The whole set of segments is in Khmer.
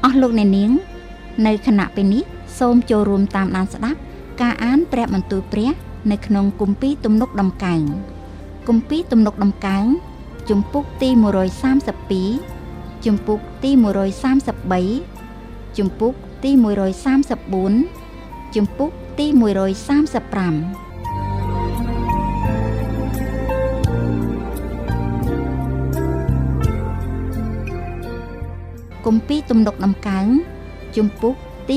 ស់លោកអ្នកនាងនៅខណៈពេលនេះសូមចូលរួមតាមដានស្ដាប់ការអានព្រះបន្ទូលព្រះនៅក្នុងគម្ពីរទំនុកដំកើងគម្ពីរទំនុកដំកើងជំពូកទី132ជំពូកទី133ជំពូកទី134ជំពូកទី135គម្ពីរទំនុកដំកើងជំពូកទី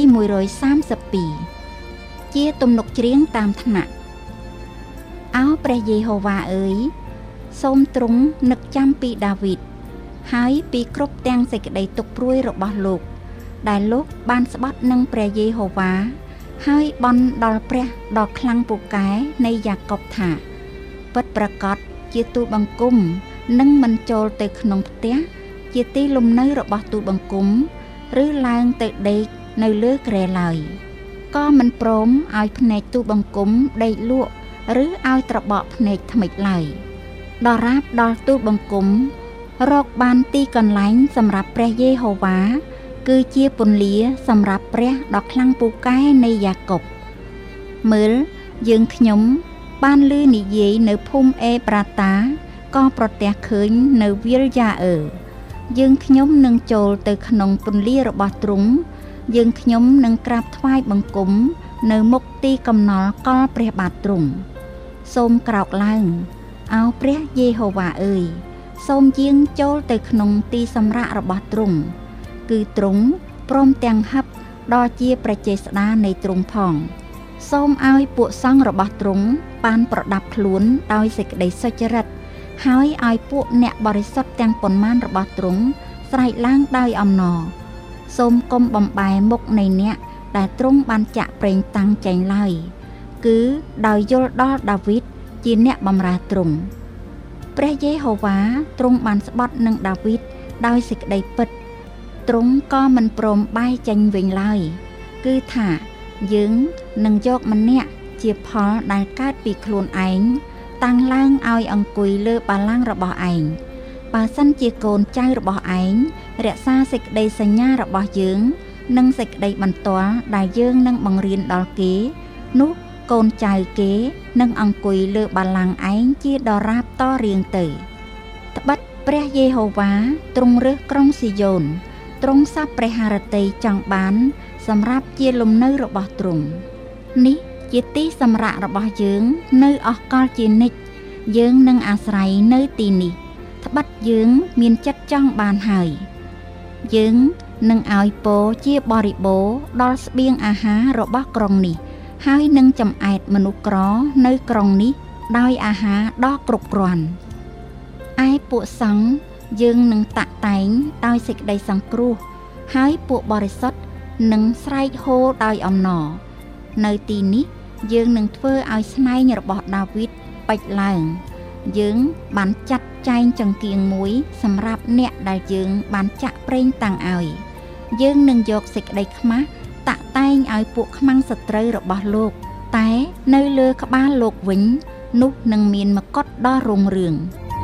132ជាទំនុកច្រៀងតាមថ្នាក់អោព្រះយេហូវ៉ាអើយសូមទ្រង់នឹកចាំពីដាវីតហើយពីគ្រប់ទាំងសេចក្តីទុក្ខព្រួយរបស់លោកដែលលោកបានស្បត់នឹងព្រះយេហូវ៉ាហើយបន់ដល់ព្រះដ៏ខ្លាំងពូកែនៃយ៉ាកុបថាពិតប្រាកដជាទូលបង្គំនឹងមិនចូលទៅក្នុងផ្ទះជាទីលំនៅរបស់ទូលបង្គំឬឡើងទៅដេកនៅលើគ្រែឡើយក៏មិនព្រមឲ្យភ្នែកទូលបង្គំដេកលក់ឬឲ្យត្របកភ្នែកថ្មិចឡើយដរាបដល់ទូលបង្គំរកបានទីកន្លែងសម្រាប់ព្រះយេហូវ៉ាគឺជាពន្លាសម្រាប់ព្រះដ៏ខ្លាំងពូកែនៃយ៉ាកុបមើលយើងខ្ញុំបានឮនិយាយនៅភូមិអេប្រាតាក៏ប្រទះឃើញនៅវាលយ៉ាអឺយើងខ្ញុំនឹងចូលទៅក្នុងពន្លារបស់ទ្រង់យើងខ្ញុំនឹងក្រាបថ្វាយបង្គំនៅមុខទីកំណល់កលព្រះបាទទ្រង់សូមក្រោកឡើងអោព្រះយេហូវ៉ាអើយសូមយាងចូលទៅក្នុងទីសម្រាករបស់ទ្រង់គឺទ្រង់ព្រមទាំងហឹបដ៏ជាប្រជាស្ដានៃទ្រង់ផងសូមឲ្យពួកសង្ឃរបស់ទ្រង់បានប្រដាប់ខ្លួនដោយសេចក្តីសុចរិតហើយឲ្យពួកអ្នកបរិសុទ្ធទាំងប៉ុន្មានរបស់ទ្រង់ស្រែកឡើងដោយអំណរសូមកុំបំបែមុខនៃអ្នកដែលទ្រង់បានចាក់ប្រេងតាំងចេញឡើយគឺដោយយល់ដល់ដាវីតជាអ្នកបម្រើទ្រង់ព្រះយេហូវ៉ាទ្រង់បានស្បត់នឹងដាវីតដោយសេចក្តីពិតទ្រង់ក៏មិនព្រមបែរចេញវិញឡើយគឺថាយើងនឹងយកម្នាក់ជាផលដែលកើតពីខ្លួនឯងតាំងឡើងឲ្យអង្គុយលើបល្ល័ង្ករបស់ឯងបើសិនជាកូនចៅរបស់ឯងរក្សាសេចក្តីសញ្ញារបស់យើងនិងសេចក្តីបន្ទាល់ដែលយើងនឹងបង្រៀនដល់គេនោះកូនចៅគេនឹងអង្គុយលើបល្ល័ង្កឯងជាដរាបតរៀងទៅត្បិតព្រះយេហូវ៉ាទ្រង់រើសក្រុងស៊ីយ៉ូនទ្រង់សព្វព្រះハរតីចង់បានសម្រាប់ជាលំនៅរបស់ទ្រង់នេះជាទីសម្រាករបស់យើងនៅអស់កលជានិច្ចយើងនឹងអាស្រ័យនៅទីនេះត្បិតយើងមានចិត្តចង់បានហើយយើងនឹងឲ្យពរជាបរិបូរណ៍ដល់ស្បៀងអាហាររបស់ក្រុងនេះហើយនឹងចំអែតមនុស្សក្រនៅក្រុងនេះដោយអាហារដ៏គ្រប់គ្រាន់ឯពួកសង្ឃយើងនឹងតាក់តែងដោយសេចក្តីសង្គ្រោះហើយពួកបរិសុទ្ធនឹងស្រែកហូដោយអំណរនៅទីនេះយើងនឹងធ្វើឲ្យស្នែងរបស់ដាវីតពេចឡើងយើងបានចាត់ចែងចង្គៀងមួយសម្រាប់អ្នកដែលយើងបានចាក់ប្រេងតាំងឲ្យយើងនឹងយកសេចក្តីខ្មាស់តាក់តែងឲ្យពួកខ្មាំងសត្រូវរបស់លោកតែនៅលើក្បាលលោកវិញនោះនឹងមានមកុដដ៏រុងរឿង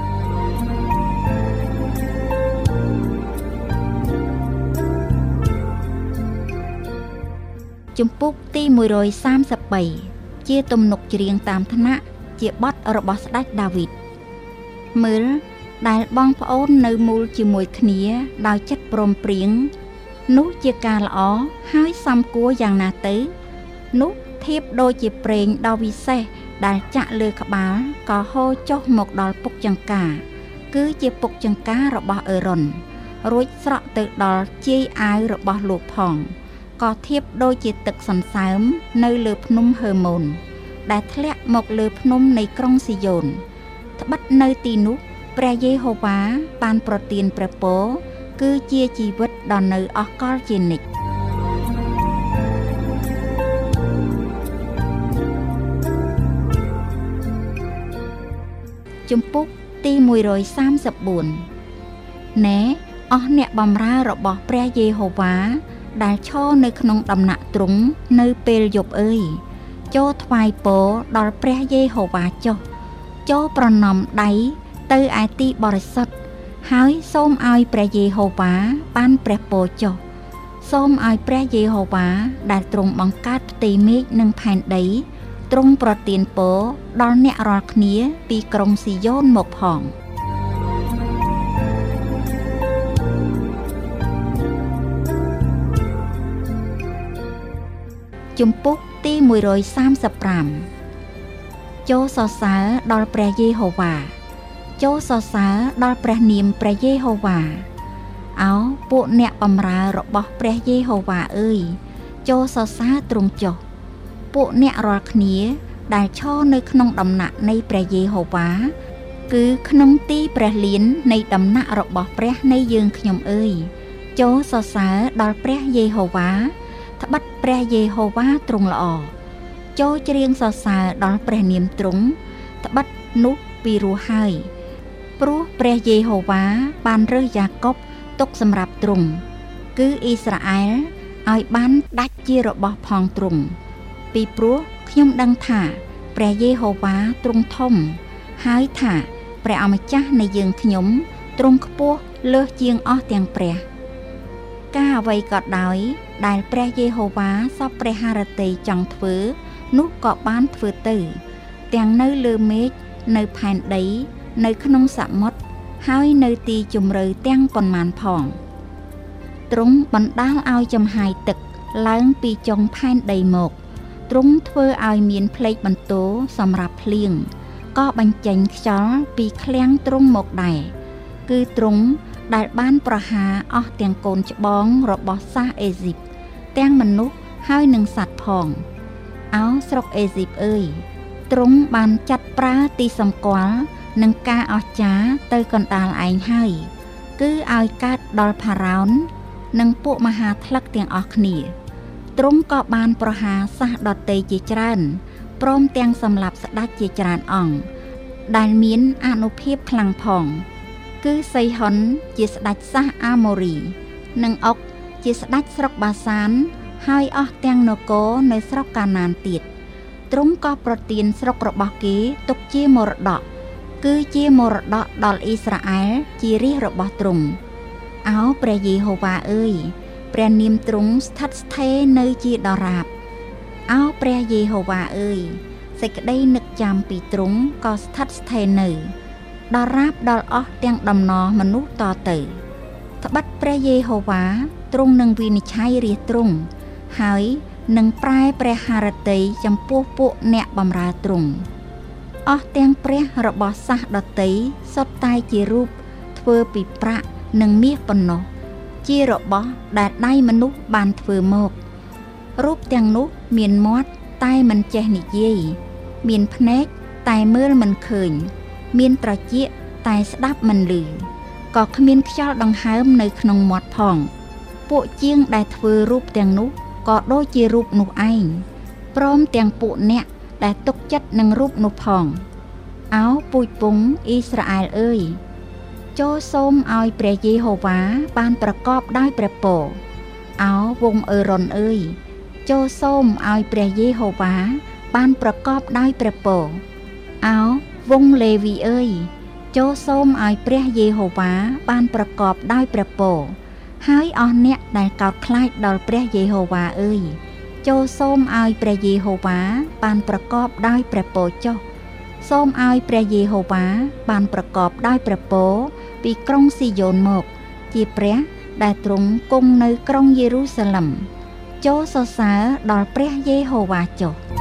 ជំពូកទី133ជាទំនុកច្រៀងតាមថ្នាក់ជាបទរបស់ស្ដេចដាវីតមើលដែលបងប្អូននៅមូលជាមួយគ្នាដោយចិត្តព្រមព្រៀងនោះជាការល្អហើយសមគួរយ៉ាងណាទៅនោះធៀបដូចជាប្រេងដ៏វិសេសដែលចាក់លើក្បាលក៏ហូរចុះមកដល់ពុកចង្កាគឺជាពុកចង្ការរបស់អេរ៉ុនរួចស្រក់ទៅដល់ជាយអាវរបស់លោកផងក៏ធៀបដូចជាទឹកសន្សើមនៅលើភ្នំហឺម៉ូនដែលធ្លាក់មកលើភ្នំនៃក្រុងស៊ីយ៉ូនត្បិតនៅទីនោះព្រះយេហូវ៉ាបានប្រទានព្រះពរគឺជាជីវិតដ៏នៅអស់កលជានិច្ចជំពូកទី134ណែអស់អ្នកបម្រើរបស់ព្រះយេហូវ៉ាដែលឈរនៅក្នុងដំណាក់ទ្រង់នៅពេលយប់អើយចូលថ្វាយពរដល់ព្រះយេហូវ៉ាចុះចូលប្រណម្យដៃទៅឯទីបរិសុទ្ធហើយសូមឲ្យព្រះយេហូវ៉ាបានព្រះពរចុះសូមឲ្យព្រះយេហូវ៉ាដែលទ្រង់បង្កើតផ្ទៃមេឃនិងផែនដីទ្រង់ប្រទានពរដល់អ្នករាល់គ្នាពីក្រុងស៊ីយ៉ូនមកផងជំពូកទី135ចូលសរសើរដល់ព្រះយេហូវ៉ាចូលសរសើរដល់ព្រះនាមព្រះយេហូវ៉ាអោពួកអ្នកបម្រើរបស់ព្រះយេហូវ៉ាអើយចូលសរសើរទ្រង់ចុះពួកអ្នករាល់គ្នាដែលឈរនៅក្នុងដំណាក់នៃព្រះយេហូវ៉ាគឺក្នុងទីព្រះលៀននៃដំណាក់របស់ព្រះនៃយើងខ្ញុំអើយចូលសរសើរដល់ព្រះយេហូវ៉ាត្បិតព្រះយេហូវ៉ាទ្រង់ល្អចូលច្រៀងសរសើរដល់ព្រះនាមទ្រង់ត្បិតនោះពីរោះហើយព្រោះព្រះយេហូវ៉ាបានរើសយ៉ាកុបទុកសម្រាប់ទ្រង់គឺអ៊ីស្រាអែលឲ្យបានដាច់ជារបស់ផងទ្រង់ពីព្រោះខ្ញុំដឹងថាព្រះយេហូវ៉ាទ្រង់ធំហើយថាព្រះអម្ចាស់នៃយើងខ្ញុំទ្រង់ខ្ពស់លើសជាងអស់ទាំងព្រះការអ្វីក៏ដោយដែលព្រះយេហូវ៉ាសពព្រះハរតីចង់ធ្វើនោះក៏បានធ្វើទៅទាំងនៅលើមេឃនៅផែនដីនៅក្នុងសមុទ្រហើយនៅទីជម្រៅទាំងប៉ុន្មានផងទ្រង់បណ្ដាលឲ្យចំហាយទឹកឡើងពីចុងផែនដីមកទ្រង់ធ្វើឲ្យមានផ្លេកបន្ទោសម្រាប់ភ្លៀងក៏បញ្ចេញខ្យល់ពីឃ្លាំងទ្រង់មកដែរគឺទ្រង់ដែលបានប្រហារអស់ទាំងកូនច្បងរបស់សាសអេស៊ីបទាំងមនុស្សហើយនឹងសត្វផងអោស្រុកអេស៊ីបអើយទ្រង់បានចាត់ប្រើទីសម្គាល់នឹងការអស្ចារ្យទៅកណ្ដាលឯងហើយគឺឲ្យកើតដល់ផារ៉ោននិងពួកមហាថ្លឹកទាំងអស់គ្នាទ្រង់ក៏បានប្រហារសាសដតីជាច្រើនព្រមទាំងសម្លាប់ស្ដេចជាច្រើនអង្គដែលមានអានុភាពខ្លាំងផងគឺសីហុនជាស្ដេចសាសអាម៉ូរីនិងអុកជាស្ដេចស្រុកបាសានហើយអស់ទាំងនគរនៅស្រុកកាណានទៀតទ្រង់ក៏ប្រទានស្រុករបស់គេទុកជាមរតកគឺជាមរតកដល់អ៊ីស្រាអែលជារាជរបស់ទ្រង់អោព្រះយេហូវ៉ាអើយព្រះនាមទ្រង់ស្ថិតស្ថេរនៅជាដរាបអោព្រះយេហូវ៉ាអើយសេចក្តីនឹកចាំពីទ្រង់ក៏ស្ថិតស្ថេរនៅដរាបដល់អស់ទាំងដំណរមនុស្សតទៅត្បិតព្រះយេហូវ៉ាទ្រង់នឹងវិនិច្ឆ័យរាជទ្រង់ហើយនឹងប្រែព្រះハរតីចំពោះពួកអ្នកបម្រើទ្រង់អស់ទាំងព្រះរបស់សាសដតីសុទ្ធតែជារូបធ្វើពីប្រាក់និងមាសប៉ុណ្ណោះជារបស់ដែលដៃមនុស្សបានធ្វើមករូបទាំងនោះមានមាត់តែមិនចេះនិយាយមានភ្នែកតែមើលមិនឃើញមានត្រចៀកតែស្ដាប់មិនឮក៏គ្មានខ្យល់ដង្ហើមនៅក្នុងមាត់ផងពួកជាងដែលធ្វើរូបទាំងនោះក៏ដូចជារូបនោះឯងព្រមទាំងពួកអ្នកដែលទុកចិត្តនឹងរូបនោះផងអោពូជពងអ៊ីស្រាអែលអើយចូលសូមឲ្យព្រះយេហូវ៉ាបានប្រកបដោយព្រះពរអោវងអេរ៉ុនអើយចូលសូមឲ្យព្រះយេហូវ៉ាបានប្រកបដោយព្រះពរអោវងលេវីអើយចូលសូមឲ្យព្រះយេហូវ៉ាបានប្រកបដោយព្រះពរហើយអស់អ្នកដែលកោតខ្លាចដល់ព្រះយេហូវ៉ាអើយចូលសូមឲ្យព្រះយេហូវ៉ាបានប្រកបដោយព្រះពរចុះសូមឲ្យព្រះយេហូវ៉ាបានប្រកបដោយព្រះពរពីក្រុងស៊ីយ៉ូនមកជាព្រះដែលទ្រង់គង់នៅក្រុងយេរូសាឡិមចូលសរសើរដល់ព្រះយេហូវ៉ាចុះ